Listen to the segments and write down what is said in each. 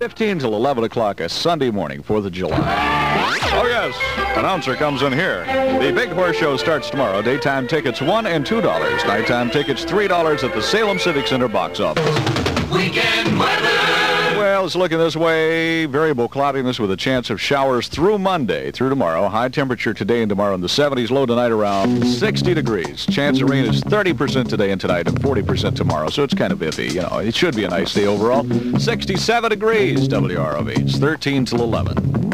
15 till 11 o'clock a Sunday morning, 4th of July. Oh, yes. Announcer comes in here. The Big Horse Show starts tomorrow. Daytime tickets $1 and $2. Nighttime tickets $3 at the Salem Civic Center box office. Weekend weather. Well, it's looking this way. Variable cloudiness with a chance of showers through Monday, through tomorrow. High temperature today and tomorrow in the 70s. Low tonight around 60 degrees. Chance of rain is 30% today and tonight and 40% tomorrow. So it's kind of iffy. You know, it should be a nice day overall. 67 degrees. WROV. It's 13 till 11.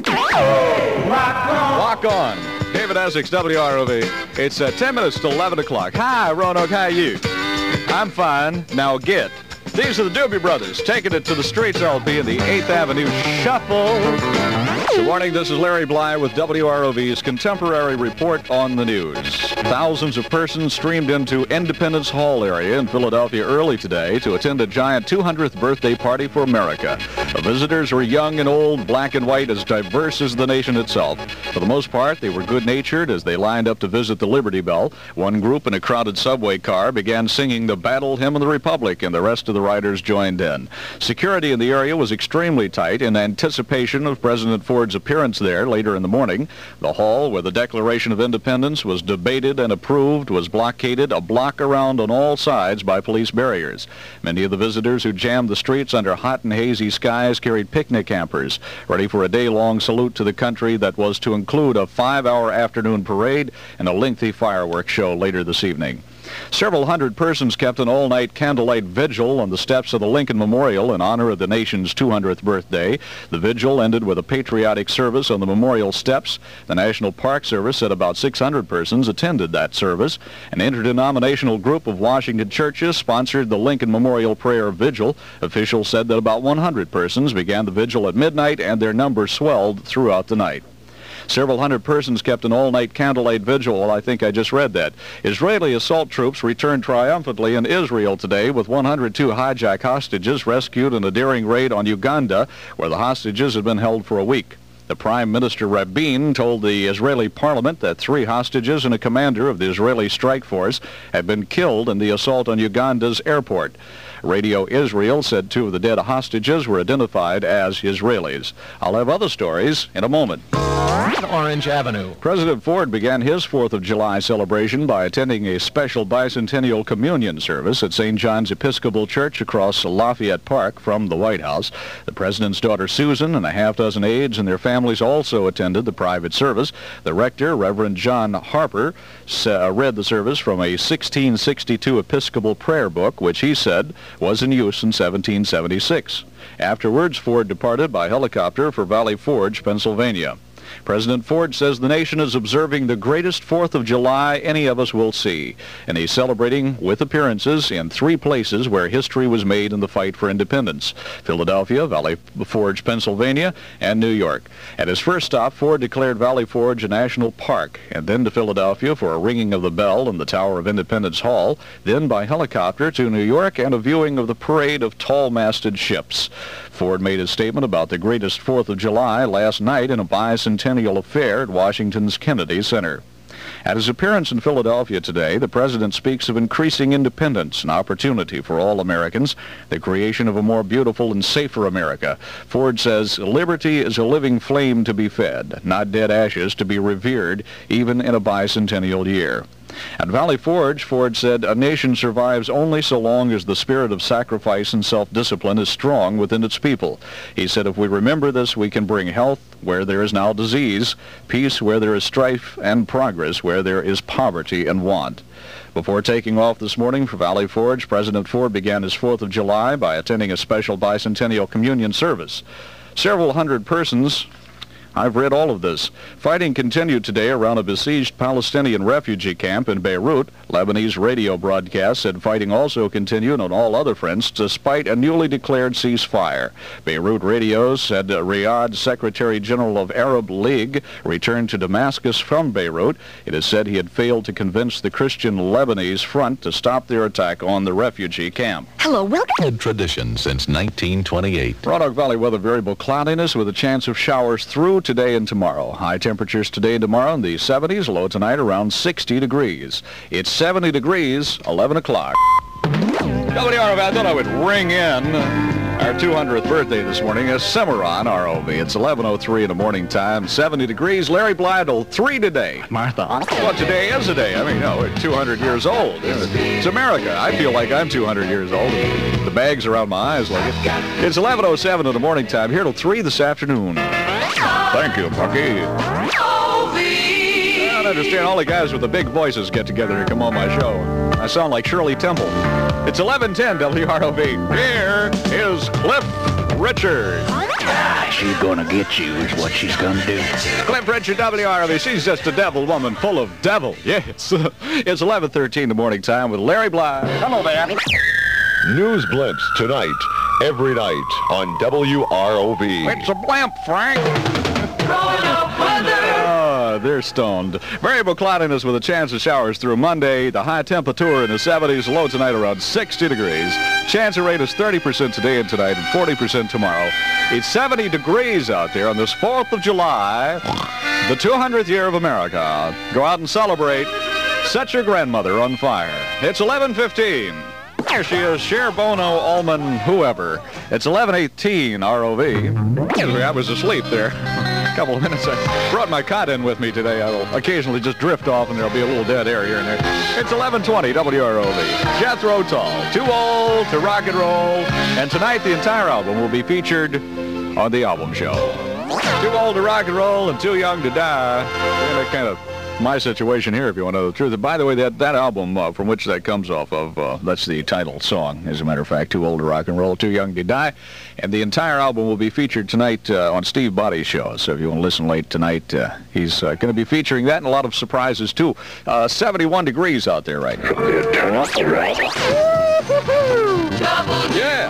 Walk on. David Essex, WROV. It's 10 minutes till 11 o'clock. Hi, Roanoke. How are you? I'm fine. Now get. These are the Doobie Brothers, taking it to the streets, LP, in the 8th Avenue Shuffle. Good morning, this is Larry Bly with WROV's Contemporary Report on the News. Thousands of persons streamed into Independence Hall area in Philadelphia early today to attend a giant 200th birthday party for America. The visitors were young and old, black and white, as diverse as the nation itself. For the most part, they were good-natured as they lined up to visit the Liberty Bell. One group in a crowded subway car began singing the Battle Hymn of the Republic, and the rest of the riders joined in. Security in the area was extremely tight in anticipation of President Ford's appearance there later in the morning. The hall where the Declaration of Independence was debated and approved was blockaded a block around on all sides by police barriers. Many of the visitors who jammed the streets under hot and hazy skies carried picnic hampers, ready for a day-long salute to the country that was to include a 5-hour afternoon parade and a lengthy fireworks show later this evening. Several hundred persons kept an all-night candlelight vigil on the steps of the Lincoln Memorial in honor of the nation's 200th birthday. The vigil ended with a patriotic service on the memorial steps. The National Park Service said about 600 persons attended that service. An interdenominational group of Washington churches sponsored the Lincoln Memorial Prayer Vigil. Officials said that about 100 persons began the vigil at midnight, and their number swelled throughout the night. Several hundred persons kept an all-night candlelight vigil. Well, I think I just read that. Israeli assault troops returned triumphantly in Israel today with 102 hijack hostages rescued in a daring raid on Uganda, where the hostages had been held for a week. The Prime Minister Rabin told the Israeli parliament that 3 hostages and a commander of the Israeli strike force had been killed in the assault on Uganda's airport. Radio Israel said 2 of the dead hostages were identified as Israelis. I'll have other stories in a moment. Orange Avenue. President Ford began his 4th of July celebration by attending a special bicentennial communion service at St. John's Episcopal Church across Lafayette Park from the White House. The president's daughter Susan and a half-dozen aides and their families also attended the private service. The rector, Reverend John Harper, read the service from a 1662 Episcopal prayer book, which he said was in use in 1776. Afterwards, Ford departed by helicopter for Valley Forge, Pennsylvania. President Ford says the nation is observing the greatest 4th of July any of us will see, and he's celebrating with appearances in 3 places where history was made in the fight for independence: Philadelphia, Valley Forge, Pennsylvania, and New York. At his first stop, Ford declared Valley Forge a national park, and then to Philadelphia for a ringing of the bell in the Tower of Independence Hall, then by helicopter to New York and a viewing of the parade of tall-masted ships. Ford made his statement about the greatest 4th of July last night in a bicentennial affair at Washington's Kennedy Center. At his appearance in Philadelphia today, the president speaks of increasing independence and opportunity for all Americans, the creation of a more beautiful and safer America. Ford says, "Liberty is a living flame to be fed, not dead ashes to be revered, even in a bicentennial year." At Valley Forge, Ford said, "A nation survives only so long as the spirit of sacrifice and self-discipline is strong within its people." He said, "If we remember this, we can bring health where there is now disease, peace where there is strife, and progress where there is poverty and want." Before taking off this morning for Valley Forge, President Ford began his 4th of July by attending a special bicentennial communion service. Several hundred persons I've read all of this. Fighting continued today around a besieged Palestinian refugee camp in Beirut. Lebanese radio broadcast said fighting also continued on all other fronts despite a newly declared ceasefire. Beirut radio said Riyadh's Secretary General of Arab League returned to Damascus from Beirut. It is said he had failed to convince the Christian Lebanese front to stop their attack on the refugee camp. Hello, welcome. Tradition since 1928. Roanoke Valley weather, variable cloudiness with a chance of showers through today and tomorrow. High temperatures today and tomorrow in the 70s, low tonight around 60 degrees. It's 70 degrees, 11 o'clock. WROV, I thought I would ring in Our 200th birthday this morning is Cimarron, ROV. It's 11:03 in the morning time, 70 degrees. Larry Blytle, 3 today. Martha. Well, today is a day. I mean, no, we're 200 years old. It's America. I feel like I'm 200 years old. The bags around my eyes like it. It's 11:07 in the morning time, here till 3 this afternoon. Thank you, Bucky. I don't understand. All the guys with the big voices get together to come on my show. I sound like Shirley Temple. It's 11:10 WROV. Here is Cliff Richard. She's gonna get you is what she's gonna do. Cliff Richard, WROV. She's just a devil woman full of devil. Yes. It's 11:13 the morning time with Larry Bly. Hello there. News Blitz tonight, every night on WROV. It's a blimp, Frank. They're stoned. Variable cloudiness with a chance of showers through Monday. The high temperature in the 70s, low tonight around 60 degrees. Chance of rain is 30% today and tonight and 40% tomorrow. It's 70 degrees out there on this 4th of July, the 200th year of America. Go out and celebrate. Set your grandmother on fire. It's 11:15. There she is, Cher, Bono, Allman, whoever. It's 11:18 ROV. I was asleep there. A couple of minutes. I brought my cot in with me today. I will occasionally just drift off and there'll be a little dead air here and there. It's 11:20 WROV. Jethro Tull, Too Old to Rock and Roll. And tonight the entire album will be featured on the album show. Too Old to Rock and Roll and Too Young to Die. Yeah, kind of my situation here, if you want to know the truth. And by the way, that album from which that comes off of, that's the title song, as a matter of fact, Too Old to Rock and Roll, Too Young to Die. And the entire album will be featured tonight on Steve Boddy's show. So if you want to listen late tonight, he's going to be featuring that and a lot of surprises, too. 71 degrees out there right now. Yeah.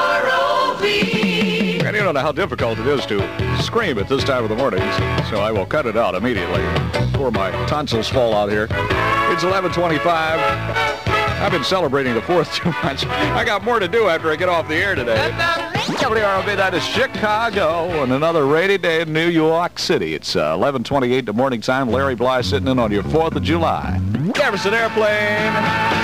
And you don't know how difficult it is to scream at this time of the morning, so I will cut it out immediately before my tonsils fall out here. It's 11:25. I've been celebrating the 4th too much. I got more to do after I get off the air today. WROV, that is Chicago, and another rainy day in New York City. It's 11:28 in the morning time. Larry Bly sitting in on your 4th of July. Jefferson Airplane,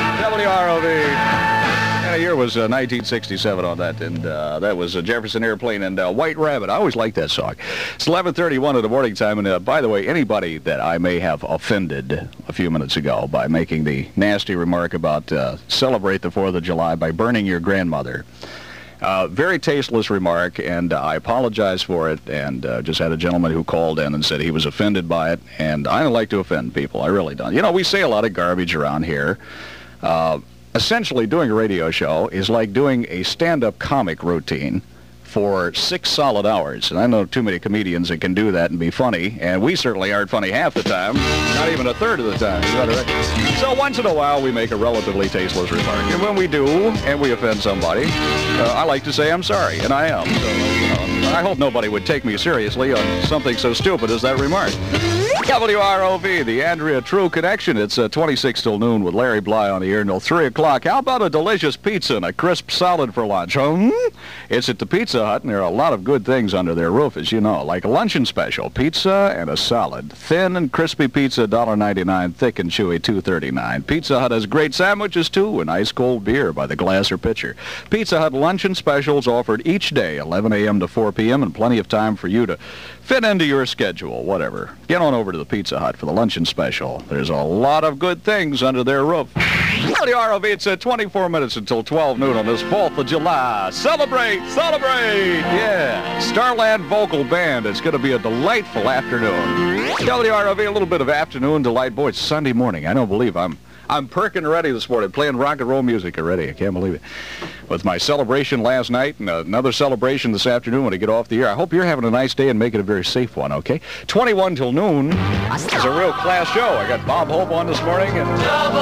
WROV. And the year was 1967 on that, and that was Jefferson Airplane and White Rabbit. I always liked that song. It's 11:31 in the morning time, and by the way, anybody that I may have offended a few minutes ago by making the nasty remark about celebrate the 4th of July by burning your grandmother. Very tasteless remark, and I apologize for it, and just had a gentleman who called in and said he was offended by it, and I don't like to offend people. I really don't. You know, we say a lot of garbage around here. Essentially, doing a radio show is like doing a stand-up comic routine for 6 solid hours. And I know too many comedians that can do that and be funny, and we certainly aren't funny half the time, not even a third of the time. Is that right? So once in a while, we make a relatively tasteless remark. And when we do, and we offend somebody, I like to say I'm sorry, and I am. So, I hope nobody would take me seriously on something so stupid as that remark. WROV, the Andrea True Connection. It's 26 till noon with Larry Bly on the air until 3 o'clock. How about a delicious pizza and a crisp salad for lunch? It's at the Pizza Hut, and there are a lot of good things under their roof, as you know, like a luncheon special, pizza and a salad. Thin and crispy pizza, $1.99. Thick and chewy, $2.39. Pizza Hut has great sandwiches, too, and ice-cold beer by the glass or pitcher. Pizza Hut luncheon specials offered each day, 11 a.m. to 4 p.m., and plenty of time for you to fit into your schedule, whatever. Get on over to the Pizza Hut for the luncheon special. There's a lot of good things under their roof. WROV, it's 24 minutes until 12 noon on this 4th of July. Celebrate! Celebrate! Yeah. Starland Vocal Band. It's going to be a delightful afternoon. WROV, a little bit of afternoon delight. Boy, it's Sunday morning. I don't believe I'm perking ready this morning, playing rock and roll music already. I can't believe it. With my celebration last night and another celebration this afternoon when I get off the air. I hope you're having a nice day and make it a very safe one, okay? 21 till noon. It's a real class show. I got Bob Hope on this morning. And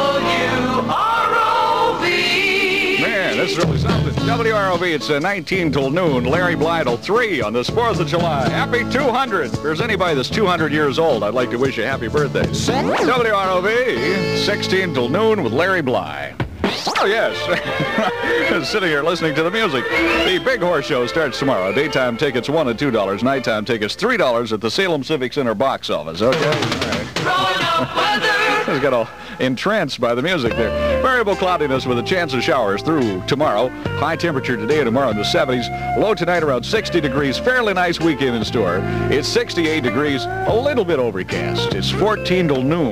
WROV. Man, this is really something. WROV, it's 19 till noon. Larry Blytle, 3 on this 4th of July. Happy 200. If there's anybody that's 200 years old, I'd like to wish you a happy birthday. WROV, 16 till noon with Larry Bly. Oh, yes. Sitting here listening to the music. The Big Horse Show starts tomorrow. Daytime tickets, $1 and $2. Nighttime tickets, $3 at the Salem Civic Center box office. Okay? All right. just got all entranced by the music there. Variable cloudiness with a chance of showers through tomorrow. High temperature today and tomorrow in the 70s. Low tonight around 60 degrees. Fairly nice weekend in store. It's 68 degrees, a little bit overcast. It's 14 till noon.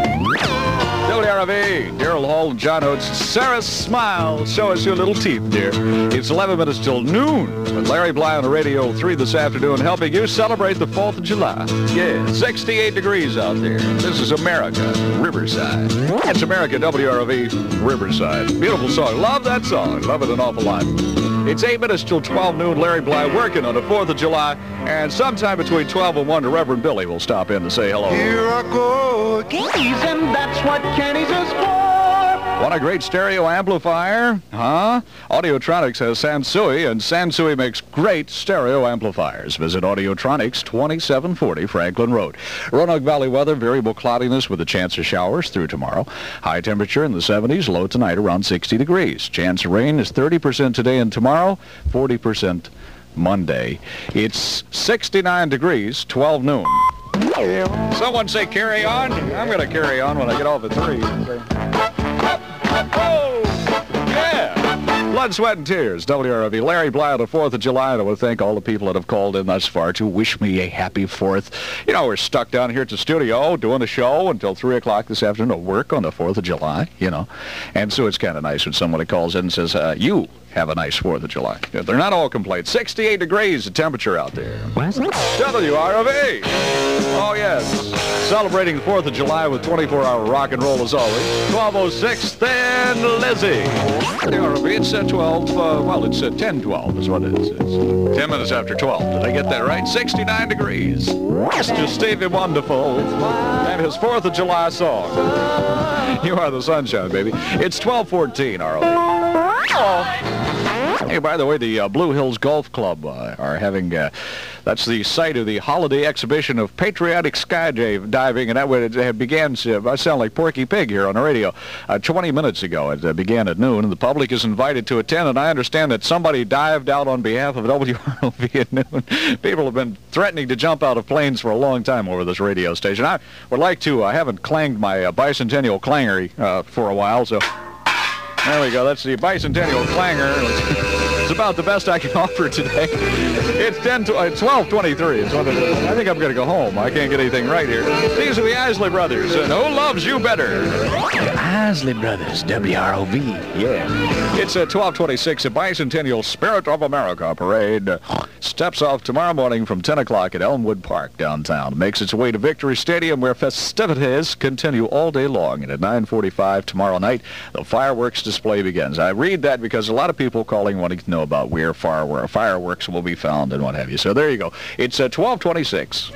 WRV, Daryl Hall and John Oates. Sarah, smile. Show us your little teeth, dear. It's 11 minutes till noon with Larry Bly on Radio 3 this afternoon, helping you celebrate the 4th of July. Yeah, 68 degrees out there. This is America, Riverside. It's America, WRV, Riverside. Beautiful song. Love that song. Love it an awful lot. It's 8 minutes till 12 noon. Larry Bly working on the 4th of July. And sometime between 12 and 1, the Reverend Billy will stop in to say hello. Here I go again, and that's what Kenny's is for. Want a great stereo amplifier? Huh? Audiotronics has Sansui, and Sansui makes great stereo amplifiers. Visit Audiotronics, 2740 Franklin Road. Roanoke Valley weather, variable cloudiness with a chance of showers through tomorrow. High temperature in the 70s, low tonight around 60 degrees. Chance of rain is 30% today and tomorrow, 40% Monday. It's 69 degrees, 12 noon. Someone say carry on. I'm going to carry on when I get off at 3. Oh, yeah. Blood, sweat, and tears. WRV. Larry Bly on the 4th of July. And I want to thank all the people that have called in thus far to wish me a happy 4th. You know, we're stuck down here at the studio doing a show until 3 o'clock this afternoon to work on the 4th of July, you know. And so it's kind of nice when somebody calls in and says, you have a nice 4th of July. They're not all complaints. 68 degrees the temperature out there. WRV. Oh, yes. Celebrating the 4th of July with 24-hour rock and roll as always. 12:06, Thin Lizzy. WRV, it's 12, well, it's 10:12 is what it is. It's 10 minutes after 12. Did I get that right? 69 degrees. Mr. Stevie Wonderful and his 4th of July song. You are the sunshine, baby. It's 12:14, ROV. Hey, by the way, the Blue Hills Golf Club are having, that's the site of the holiday exhibition of patriotic skydiving, and that it began, I sound like Porky Pig here on the radio, 20 minutes ago. It began at noon, and the public is invited to attend, and I understand that somebody dived out on behalf of WROV at noon. People have been threatening to jump out of planes for a long time over this radio station. I would like to, I haven't clanged my bicentennial clanger for a while, so there we go. That's the bicentennial clanger. It's about the best I can offer today. It's 12:23. It's what it is. I think I'm going to go home. I can't get anything right here. These are the Isley Brothers, and who loves you better? Isley Brothers, WROV. Yeah. It's 12:26. A Bicentennial Spirit of America parade steps off tomorrow morning from 10 o'clock at Elmwood Park downtown. It makes its way to Victory Stadium, where festivities continue all day long. And at 9:45 tomorrow night, the fireworks display begins. I read that because a lot of people calling wanting to know about where fireworks will be found and what have you. So there you go. It's 12:26.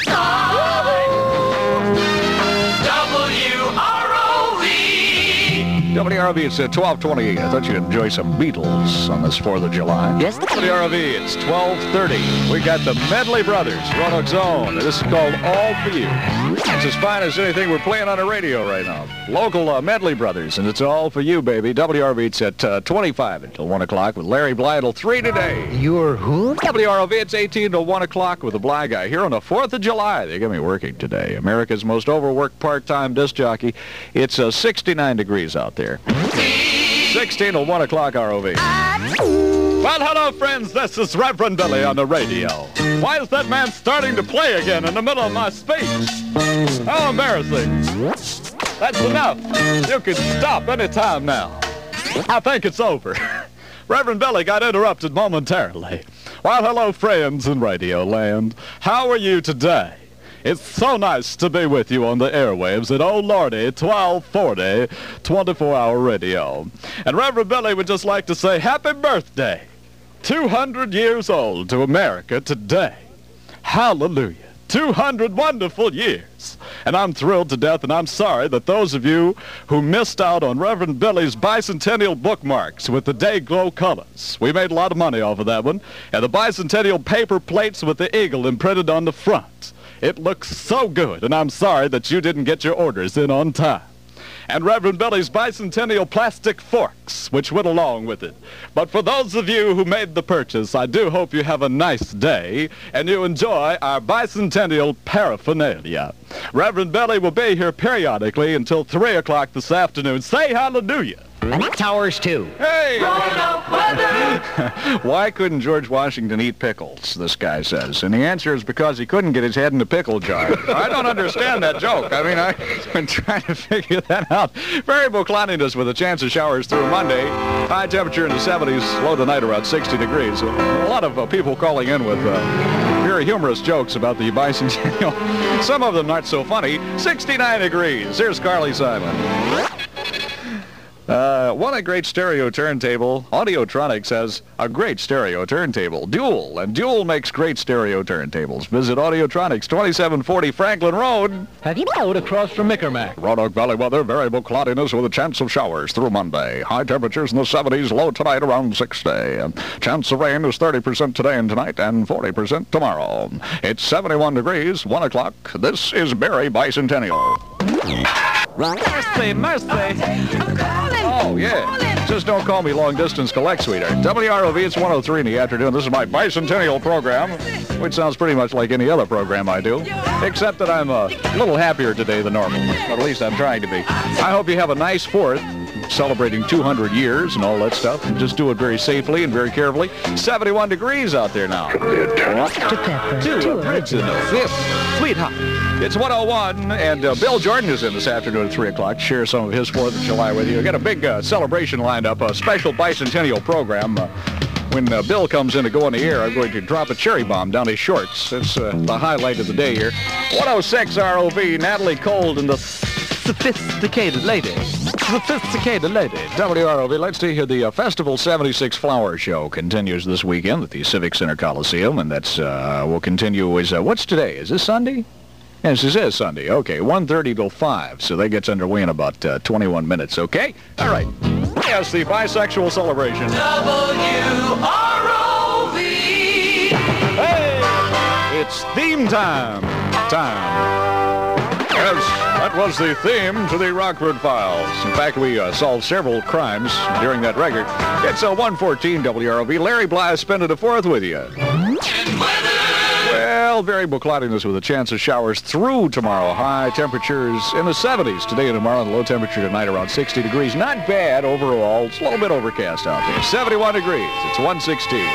WROV, it's 12:28. I thought you'd enjoy some Beatles on this 4th of July. Yes. WROV, it's 12:30. We got the Medley Brothers, Roanoke Zone. This is called All For You. It's as fine as anything we're playing on the radio right now. Local Medley Brothers, and it's all for you, baby. WROV, it's at 25 until 1 o'clock with Larry Bly till 3 today. You're who? WROV, it's 18 till 1 o'clock with the Bly Guy here on the 4th of July. They got me working today. America's most overworked part-time disc jockey. It's 69 degrees out there. 16 till 1 o'clock, ROV. Well, hello, friends. This is Reverend Billy on the radio. Why is that man starting to play again in the middle of my speech? How embarrassing. That's enough. You can stop any time now. I think it's over. Reverend Billy got interrupted momentarily. Well, hello, friends in Radio Land. How are you today? It's so nice to be with you on the airwaves at Oh Lordy 1240 24-hour radio. And Reverend Billy would just like to say happy birthday. 200 years old to America today. Hallelujah. 200 wonderful years. And I'm thrilled to death, and I'm sorry that those of you who missed out on Reverend Billy's bicentennial bookmarks with the day glow colors. We made a lot of money off of that one. And the bicentennial paper plates with the eagle imprinted on the front. It looks so good, and I'm sorry that you didn't get your orders in on time. and Reverend Billy's bicentennial plastic forks, which went along with it. But for those of you who made the purchase, I do hope you have a nice day and you enjoy our bicentennial paraphernalia. Reverend Billy will be here periodically until 3 o'clock this afternoon. Say hallelujah. Towers, too. Hey! Why couldn't George Washington eat pickles, this guy says? And the answer is because he couldn't get his head in the pickle jar. I don't understand that joke. I mean, I've been trying to figure that out. Variable cloudiness with a chance of showers through Monday. High temperature in the 70s, low tonight around 60 degrees. A lot of people calling in with very humorous jokes about the bicentennial. Some of them not so funny. 69 degrees. Here's Carly Simon. What a great stereo turntable. Audiotronics has a great stereo turntable. Dual, and Dual makes great stereo turntables. Visit Audiotronics, 2740 Franklin Road. Have you rode across from Mickermack? Roanoke Valley weather, variable cloudiness with a chance of showers through Monday. High temperatures in the 70s, low tonight around 60. Chance of rain is 30% today and tonight and 40% tomorrow. It's 71 degrees, 1 o'clock. This is Barry Bicentennial. Mercy, mercy. Oh, yeah. Just don't call me long-distance collect, sweetheart. WROV, it's 103 in the afternoon. This is my bicentennial program, which sounds pretty much like any other program I do, except that I'm a little happier today than normal. But at least I'm trying to be. I hope you have a nice 4th, celebrating 200 years and all that stuff, and just do it very safely and very carefully. 71 degrees out there now. To pepper. To a bridge in the 5th. Sweetheart. It's 101, and Bill Jordan is in this afternoon at 3 o'clock to share some of his 4th of July with you. We've got a big celebration lined up, a special bicentennial program. When Bill comes in to go on the air, I'm going to drop a cherry bomb down his shorts. It's the highlight of the day here. 106 ROV, Natalie Cold and the Sophisticated Lady. Sophisticated Lady. WROV, let's see here. The Festival 76 Flower Show continues this weekend at the Civic Center Coliseum, and that's will continue. What's today? Is this Sunday? Yes, this is Sunday. Okay, 1:30 till 5, so that gets underway in about 21 minutes, okay? All right. Yes, the bisexual celebration. WROV! Hey! It's theme time. Yes, that was the theme to the Rockford Files. In fact, we solved several crimes during that record. It's 114 WROV. Larry Bly spending the 4th with you. Well, variable cloudiness with a chance of showers through tomorrow. High temperatures in the 70s today and tomorrow, and low temperature tonight around 60 degrees. Not bad overall. It's a little bit overcast out there. 71 degrees. It's 116.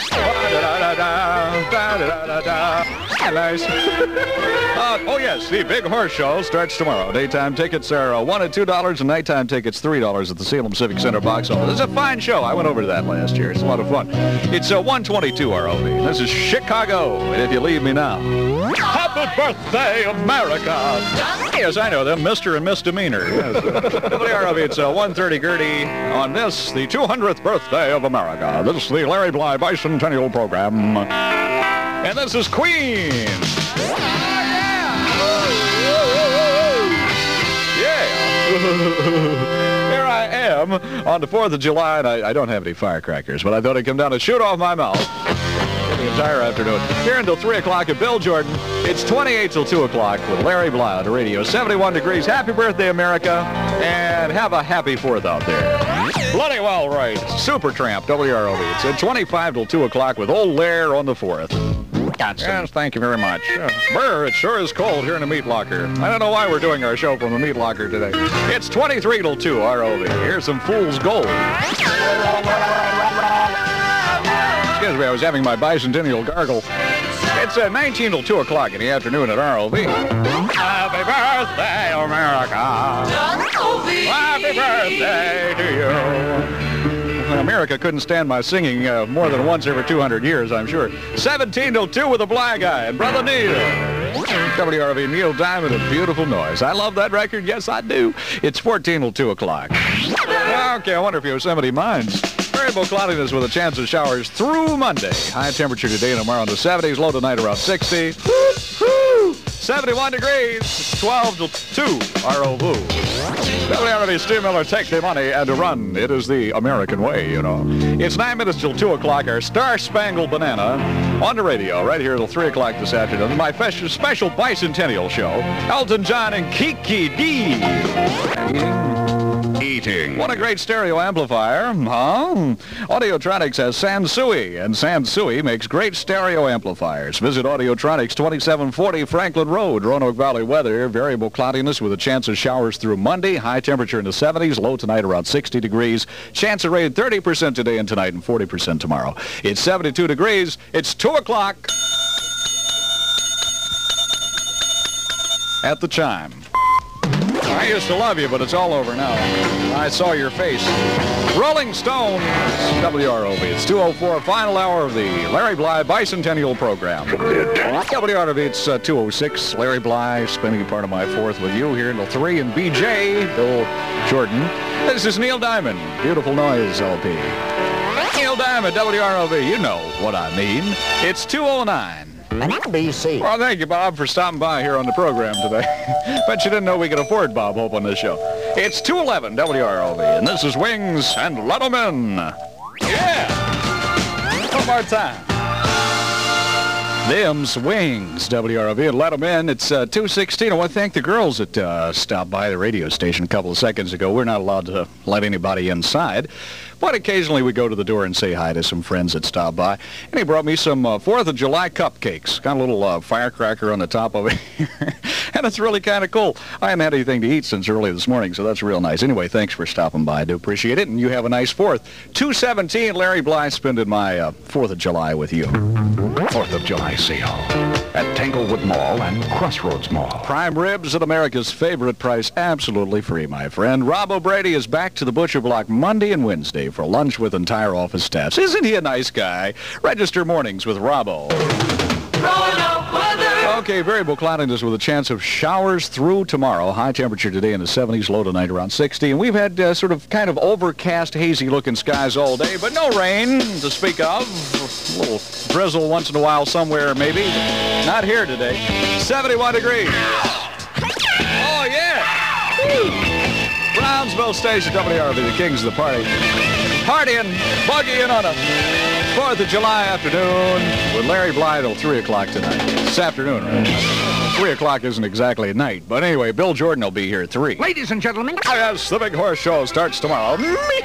Nice. Oh, yes, the Big Horse Show starts tomorrow. Daytime tickets are $1 and $2, and nighttime tickets $3 at the Salem Civic Center box office. It's a fine show. I went over to that last year. It's a lot of fun. It's 122 ROV. This is Chicago, and if you leave me now. Happy birthday, America! Yes, I know them, Mr. and Misdemeanor. Yes. WROV, it's 1:30 Gertie on this, the 200th birthday of America. This is the Larry Bly Bicentennial Program. And this is Queen. Here I am on the 4th of July, and I don't have any firecrackers, but I thought I'd come down and shoot off my mouth the entire afternoon. Here until 3 o'clock at Bill Jordan. It's 28 till 2 o'clock with Larry Bly on the radio. 71 degrees. Happy birthday, America, and have a happy 4th out there. Bloody well right. Supertramp, WROV. It's at 25 till 2 o'clock with old Lair on the 4th. Yes, thank you very much. Brr, it sure is cold here in the meat locker. I don't know why we're doing our show from the meat locker today. It's 23 till 2, ROV. Here's some Fool's Gold. Excuse me, I was having my bicentennial gargle. It's 19 till 2 o'clock in the afternoon at ROV. Happy birthday, America. Happy birthday to you. America couldn't stand my singing more than once every 200 years, I'm sure. 17 till 2 with a Bly Guy and Brother Neil. WROV, Neil Diamond, A Beautiful Noise. I love that record. Yes, I do. It's 14 till 2 o'clock. Okay, I wonder if Yosemite minds. Variable cloudiness with a chance of showers through Monday. High temperature today and tomorrow in the 70s. Low tonight around 60. 71 degrees. 12 till 2. ROV. WROV, Steve Miller, take the money and run. It is the American way, you know. It's 9 minutes till 2 o'clock. Our Star Spangled Banana on the radio right here till 3 o'clock this afternoon. My special bicentennial show. Elton John and Kiki D. Eating. What a great stereo amplifier, huh? Audiotronics has Sansui, and Sansui makes great stereo amplifiers. Visit Audiotronics, 2740 Franklin Road, Roanoke Valley. Weather, variable cloudiness with a chance of showers through Monday. High temperature in the 70s, low tonight around 60 degrees. Chance of rain 30% today and tonight and 40% tomorrow. It's 72 degrees. It's 2 o'clock at the chime. I used to love you, but it's all over now. I saw your face. Rolling Stones, WROV. It's 2:04, final hour of the Larry Bly Bicentennial Program. WROV, it's 2:06. Larry Bly spending part of my fourth with you here until 3. And BJ, Bill Jordan. This is Neil Diamond, Beautiful Noise LP. Neil Diamond, WROV. You know what I mean. It's 2:09. BC. Well, thank you, Bob, for stopping by here on the program today. Bet you didn't know we could afford Bob Hope on this show. It's 2:11 WROV, and this is Wings and Let 'em In. Yeah! One more time. Them's Wings, WROV, and Let 'em In. It's 2:16. I want to thank the girls that stopped by the radio station a couple of seconds ago. We're not allowed to let anybody inside, but occasionally we go to the door and say hi to some friends that stop by. And he brought me some 4th of July cupcakes. Got a little firecracker on the top of it. And it's really kind of cool. I haven't had anything to eat since early this morning, so that's real nice. Anyway, thanks for stopping by. I do appreciate it, and you have a nice 4th. 2:17, Larry Bly spending my 4th of July with you. 4th of July sale at Tanglewood Mall and Crossroads Mall. Prime ribs at America's favorite price, absolutely free, my friend. Rob O'Brady is back to the Butcher Block Monday and Wednesday for lunch with entire office staffs. Isn't he a nice guy? Register mornings with Robbo. Okay, variable cloudiness with a chance of showers through tomorrow. High temperature today in the 70s, low tonight around 60. And we've had sort of kind of overcast, hazy-looking skies all day, but no rain to speak of. A little drizzle once in a while somewhere, maybe. Not here today. 71 degrees. Oh, yeah. Woo. Brownsville Station, WROV, the kings of the party. Partying, buggying on a 4th of July afternoon with Larry Bly till 3 o'clock tonight. This afternoon, right? 3 o'clock isn't exactly at night. But anyway, Bill Jordan will be here at 3. Ladies and gentlemen. Yes, the Big Horse Show starts tomorrow.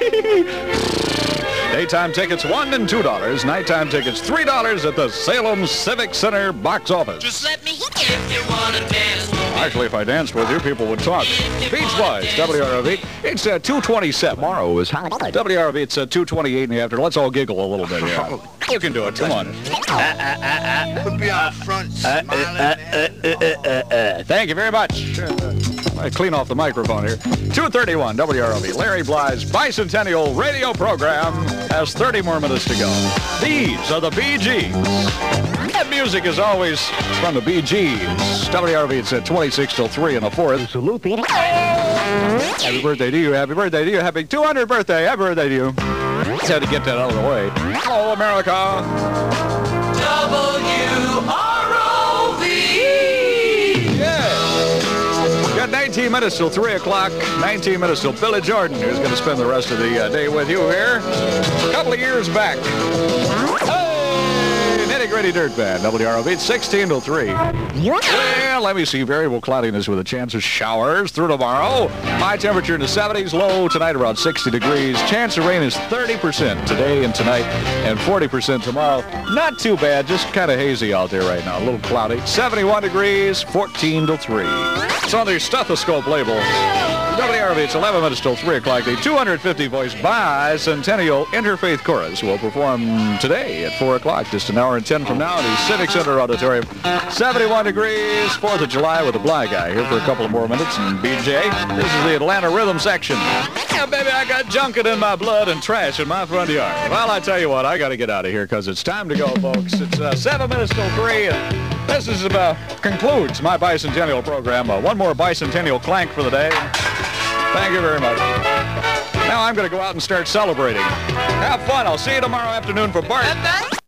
Daytime tickets $1 and $2. Nighttime tickets $3 at the Salem Civic Center box office. Just let me hit you if you want to dance. Actually, if I danced with you, people would talk. Beach Boys, WROV. It's 2:27. Tomorrow is holiday. WROV, it's 2:28 in the afternoon. Let's all giggle a little bit here. You can do it. Come on. Put me out front, smiling. Thank you very much. I clean off the microphone here. 2:31 WROV. Larry Bly's Bicentennial radio program has 30 more minutes to go. These are the Bee Gees. That music is always from the Bee Gees. WROV, it's at 26 till 3 in the 4th. Happy birthday to you. Happy birthday to you. Happy 200th birthday. Happy birthday to you. Just had to get that out of the way. Hello, America. WROV. Yeah. Got 19 minutes till 3 o'clock. 19 minutes till Billy Jordan, who's going to spend the rest of the day with you here. A couple of years back. Nitty-gritty dirt band, WROV. It's 16 till 3. Well, let me see. Variable cloudiness with a chance of showers through tomorrow. High temperature in the 70s, low tonight around 60 degrees. Chance of rain is 30% today and tonight and 40% tomorrow. Not too bad, just kind of hazy out there right now. A little cloudy. 71 degrees, 14 till 3. It's on the stethoscope label. WROV, it's 11 minutes till 3 o'clock. The 250-voice Bicentennial Interfaith Chorus will perform today at 4 o'clock, just an hour and 10 from now in the Civic Center Auditorium. 71 degrees, 4th of July with the Bly Guy here for a couple of more minutes. And BJ, this is the Atlanta Rhythm section. Yeah, baby, I got junket in my blood and trash in my front yard. Well, I tell you what, I got to get out of here because it's time to go, folks. It's 7 minutes till 3, and this is concludes my Bicentennial program. One more Bicentennial clank for the day. Thank you very much. Now I'm going to go out and start celebrating. Have fun. I'll see you tomorrow afternoon for Bart.